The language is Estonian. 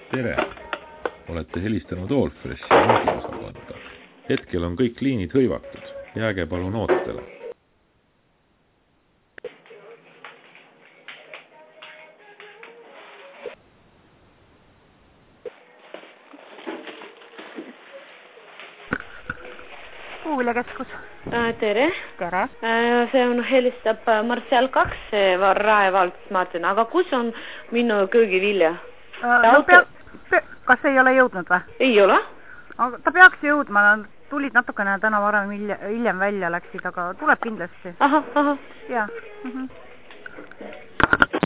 Tere! Olete helistanud Allfreshi müügiosakonda. Hetkel on kõik liinid hõivatud. Jääge palun ootele. Kuuljakeskus. Tere. Tere. See on helistab Martial 2 Raevaldsmaatena, aga kus on minu köögivilja? Kas ei ole jõudnud või? Ei ole. Ta peaks jõudma, tulid natukene täna varem hiljem välja läksid, aga tuleb kindlasti. Ahah. Ja.